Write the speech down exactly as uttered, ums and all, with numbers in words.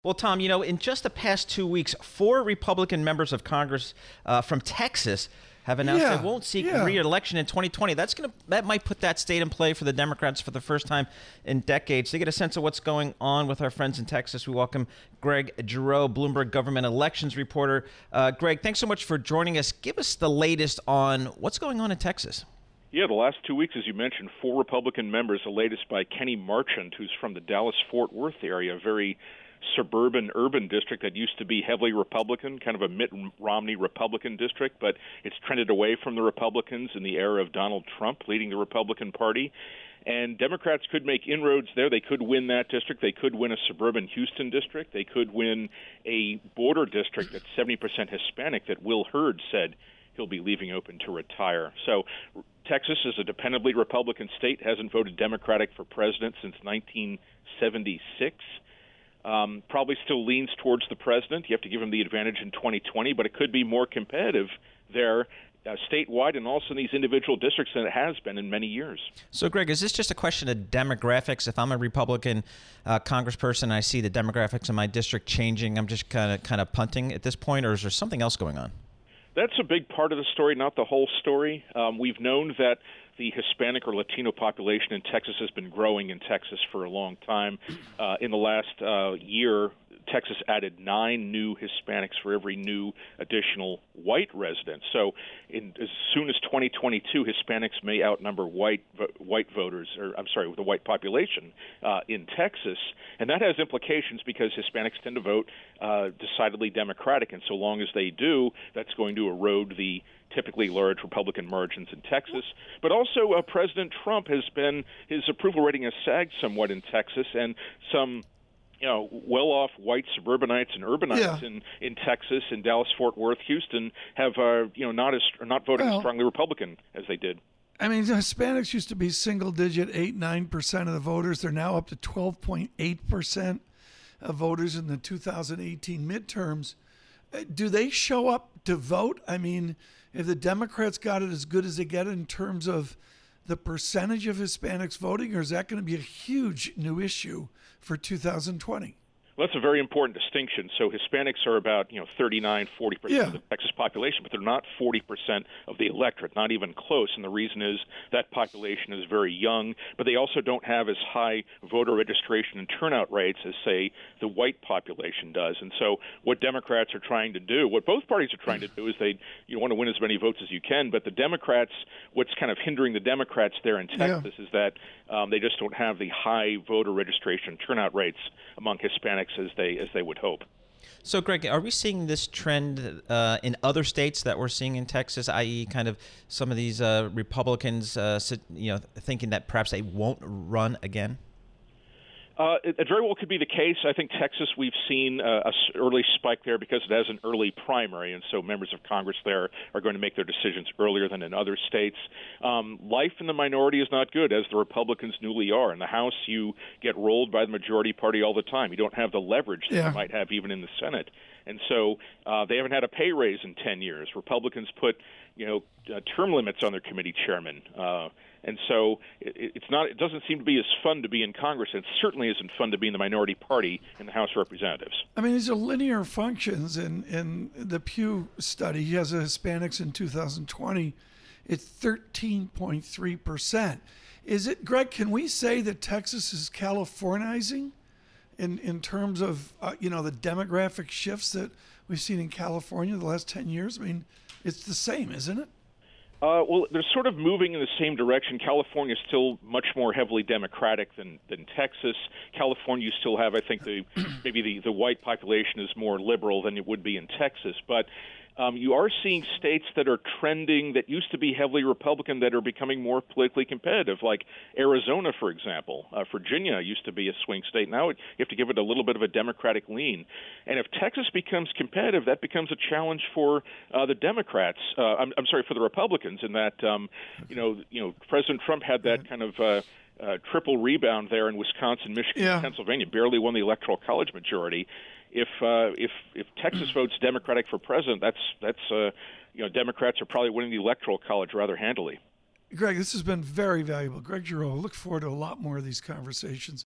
Well, Tom, you know, in just the past two weeks, four Republican members of Congress uh, from Texas have announced Yeah, they won't seek yeah. re-election in twenty twenty. That's gonna that might put that state in play for the Democrats for the first time in decades. To get a sense of what's going on with our friends in Texas, we welcome Greg Giroux, Bloomberg government elections reporter. Uh, Greg, thanks so much for joining us. Give us the latest on what's going on in Texas. Yeah, the last two weeks, as you mentioned, four Republican members, the latest by Kenny Marchant, who's from the Dallas-Fort Worth area, a very suburban urban district that used to be heavily Republican, kind of a Mitt Romney Republican district, but it's trended away from the Republicans in the era of Donald Trump leading the Republican Party. And Democrats could make inroads there. They could win that district. They could win a suburban Houston district. They could win a border district that's seventy percent Hispanic that Will Hurd said he'll be leaving open to retire. So Texas is a dependably Republican state, hasn't voted Democratic for president since nineteen seventy-six. Um, probably still leans towards the president. You have to give him the advantage in twenty twenty, but it could be more competitive there uh, statewide and also in these individual districts than it has been in many years. So, Greg, is this just a question of demographics? If I'm a Republican uh, congressperson and I see the demographics in my district changing, I'm just kind of kind of punting at this point, or is there something else going on? That's a big part of the story, not the whole story. Um, we've known that the Hispanic or Latino population in Texas has been growing in Texas for a long time. Uh, in the last uh, year, Texas added nine new Hispanics for every new additional white resident. So in, as soon as twenty twenty-two, Hispanics may outnumber white vo- white voters, or I'm sorry, the white population uh, in Texas. And that has implications because Hispanics tend to vote uh, decidedly Democratic. And so long as they do, that's going to erode the typically large Republican margins in Texas. But also uh, President Trump has been, his approval rating has sagged somewhat in Texas, and some you know, well-off white suburbanites and urbanites Yeah. in, in Texas, in Dallas-Fort Worth, Houston, have uh, you know not as not voting Well, as strongly Republican as they did. I mean, Hispanics used to be single-digit, eight, nine percent of the voters. They're now up to twelve point eight percent of voters in the two thousand eighteen midterms. Uh, Do they show up to vote? I mean, if the Democrats got it as good as they get in terms of the percentage of Hispanics voting, or is that going to be a huge new issue for two thousand twenty? Well, that's a very important distinction. So Hispanics are about, you know, thirty-nine, forty percent Yeah. of the Texas population, but they're not forty percent of the electorate, not even close. And the reason is that population is very young, but they also don't have as high voter registration and turnout rates as, say, the white population does. And so what Democrats are trying to do, what both parties are trying to do, is they you want to win as many votes as you can, but the Democrats, what's kind of hindering the Democrats there in Texas Yeah. is that um, they just don't have the high voter registration and turnout rates among Hispanics as they as they would hope. So, Greg, are we seeing this trend uh, in other states that we're seeing in Texas, that is, kind of some of these uh, Republicans, uh, sit- you know, thinking that perhaps they won't run again? Uh, it, it very well could be the case. I think Texas, we've seen uh, an early spike there because it has an early primary, and so members of Congress there are going to make their decisions earlier than in other states. Um, life in the minority is not good, as the Republicans newly are. In the House, you get rolled by the majority party all the time. You don't have the leverage that Yeah. you might have even in the Senate. And so uh, they haven't had a pay raise in ten years. Republicans put, you know, uh, term limits on their committee chairmen. Uh, and so it, it's not. It doesn't seem to be as fun to be in Congress. It certainly isn't fun to be in the minority party in the House of Representatives. I mean, these are linear functions. In, in the Pew study, he has a Hispanics in two thousand twenty. It's thirteen point three percent. Is it, Greg, can we say that Texas is Californizing in, in terms of, uh, you know, the demographic shifts that we've seen in California the last ten years? I mean, it's the same, isn't it? Uh, well, they're sort of moving in the same direction. California is still much more heavily Democratic than, than Texas. California, you still have, I think, the maybe the, the white population is more liberal than it would be in Texas. But um, you are seeing states that are trending, that used to be heavily Republican, that are becoming more politically competitive, like Arizona, for example. Uh, Virginia used to be a swing state. Now it, you have to give it a little bit of a Democratic lean. And if Texas becomes competitive, that becomes a challenge for uh, the Democrats. Uh, I'm, I'm sorry, for the Republicans, in that, um, you know, you know, President Trump had that kind of uh, uh, triple rebound there in Wisconsin, Michigan, Yeah. and Pennsylvania, barely won the Electoral College majority. If uh, if if Texas votes Democratic for president, that's that's uh, you know, Democrats are probably winning the Electoral College rather handily. Greg, this has been very valuable. Greg Giroux, I look forward to a lot more of these conversations.